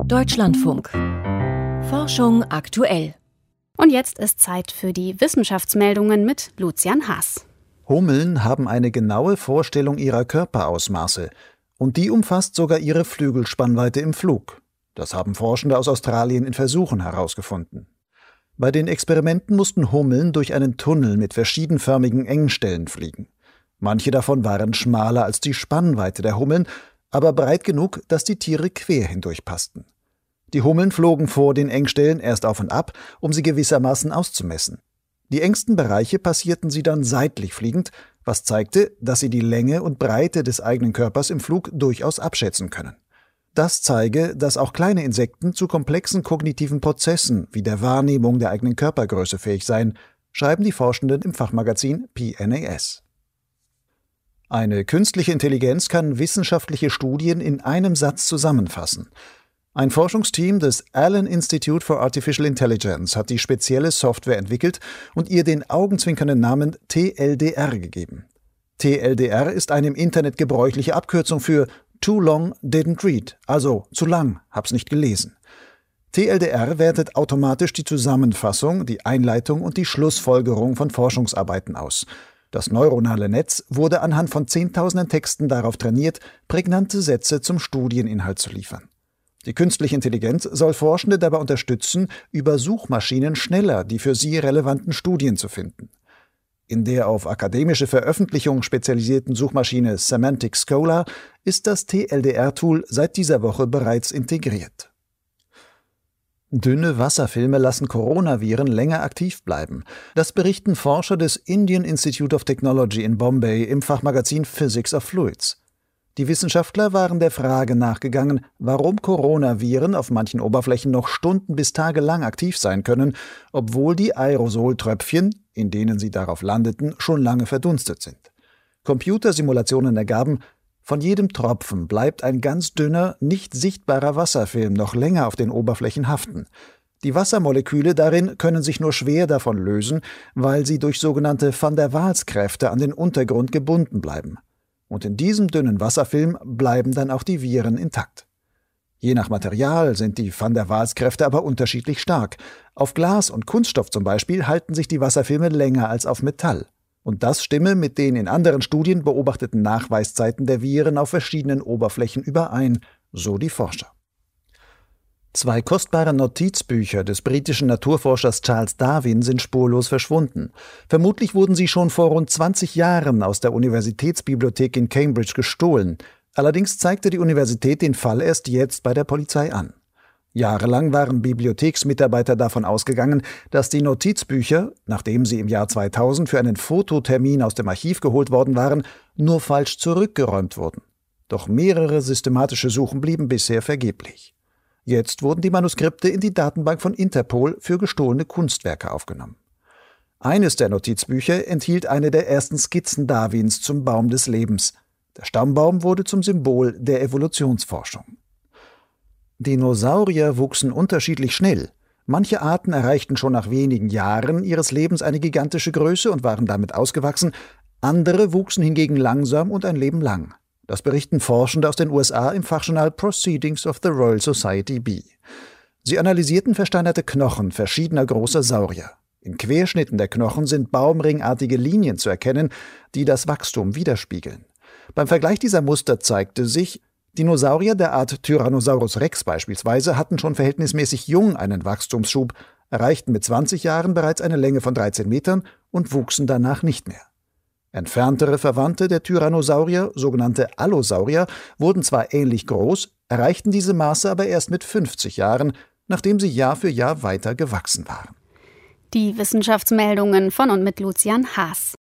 Deutschlandfunk. Forschung aktuell. Und jetzt ist Zeit für die Wissenschaftsmeldungen mit Lucian Haas. Hummeln haben eine genaue Vorstellung ihrer Körperausmaße und die umfasst sogar ihre Flügelspannweite im Flug. Das haben Forschende aus Australien in Versuchen herausgefunden. Bei den Experimenten mussten Hummeln durch einen Tunnel mit verschiedenförmigen Engstellen fliegen. Manche davon waren schmaler als die Spannweite der Hummeln, aber breit genug, dass die Tiere quer hindurch passten. Die Hummeln flogen vor den Engstellen erst auf und ab, um sie gewissermaßen auszumessen. Die engsten Bereiche passierten sie dann seitlich fliegend, was zeigte, dass sie die Länge und Breite des eigenen Körpers im Flug durchaus abschätzen können. Das zeige, dass auch kleine Insekten zu komplexen kognitiven Prozessen wie der Wahrnehmung der eigenen Körpergröße fähig seien, schreiben die Forschenden im Fachmagazin PNAS. Eine künstliche Intelligenz kann wissenschaftliche Studien in einem Satz zusammenfassen. Ein Forschungsteam des Allen Institute for Artificial Intelligence hat die spezielle Software entwickelt und ihr den augenzwinkernden Namen TLDR gegeben. TLDR ist eine im Internet gebräuchliche Abkürzung für Too Long Didn't Read, also zu lang, hab's nicht gelesen. TLDR wertet automatisch die Zusammenfassung, die Einleitung und die Schlussfolgerung von Forschungsarbeiten aus. Das neuronale Netz wurde anhand von Zehntausenden Texten darauf trainiert, prägnante Sätze zum Studieninhalt zu liefern. Die künstliche Intelligenz soll Forschende dabei unterstützen, über Suchmaschinen schneller die für sie relevanten Studien zu finden. In der auf akademische Veröffentlichungen spezialisierten Suchmaschine Semantic Scholar ist das TLDR-Tool seit dieser Woche bereits integriert. Dünne Wasserfilme lassen Coronaviren länger aktiv bleiben. Das berichten Forscher des Indian Institute of Technology in Bombay im Fachmagazin Physics of Fluids. Die Wissenschaftler waren der Frage nachgegangen, warum Coronaviren auf manchen Oberflächen noch Stunden bis Tage lang aktiv sein können, obwohl die Aerosoltröpfchen, in denen sie darauf landeten, schon lange verdunstet sind. Computersimulationen ergaben, von jedem Tropfen bleibt ein ganz dünner, nicht sichtbarer Wasserfilm noch länger auf den Oberflächen haften. Die Wassermoleküle darin können sich nur schwer davon lösen, weil sie durch sogenannte Van-der-Waals-Kräfte an den Untergrund gebunden bleiben. Und in diesem dünnen Wasserfilm bleiben dann auch die Viren intakt. Je nach Material sind die Van-der-Waals-Kräfte aber unterschiedlich stark. Auf Glas und Kunststoff zum Beispiel halten sich die Wasserfilme länger als auf Metall. Und das stimme mit den in anderen Studien beobachteten Nachweiszeiten der Viren auf verschiedenen Oberflächen überein, so die Forscher. 2 kostbare Notizbücher des britischen Naturforschers Charles Darwin sind spurlos verschwunden. Vermutlich wurden sie schon vor rund 20 Jahren aus der Universitätsbibliothek in Cambridge gestohlen. Allerdings zeigte die Universität den Fall erst jetzt bei der Polizei an. Jahrelang waren Bibliotheksmitarbeiter davon ausgegangen, dass die Notizbücher, nachdem sie im Jahr 2000 für einen Fototermin aus dem Archiv geholt worden waren, nur falsch zurückgeräumt wurden. Doch mehrere systematische Suchen blieben bisher vergeblich. Jetzt wurden die Manuskripte in die Datenbank von Interpol für gestohlene Kunstwerke aufgenommen. Eines der Notizbücher enthielt eine der ersten Skizzen Darwins zum Baum des Lebens. Der Stammbaum wurde zum Symbol der Evolutionsforschung. Dinosaurier wuchsen unterschiedlich schnell. Manche Arten erreichten schon nach wenigen Jahren ihres Lebens eine gigantische Größe und waren damit ausgewachsen. Andere wuchsen hingegen langsam und ein Leben lang. Das berichten Forschende aus den USA im Fachjournal Proceedings of the Royal Society B. Sie analysierten versteinerte Knochen verschiedener großer Saurier. In Querschnitten der Knochen sind baumringartige Linien zu erkennen, die das Wachstum widerspiegeln. Beim Vergleich dieser Muster zeigte sich, Dinosaurier der Art Tyrannosaurus rex beispielsweise hatten schon verhältnismäßig jung einen Wachstumsschub, erreichten mit 20 Jahren bereits eine Länge von 13 Metern und wuchsen danach nicht mehr. Entferntere Verwandte der Tyrannosaurier, sogenannte Allosaurier, wurden zwar ähnlich groß, erreichten diese Maße aber erst mit 50 Jahren, nachdem sie Jahr für Jahr weiter gewachsen waren. Die Wissenschaftsmeldungen von und mit Lucian Haas.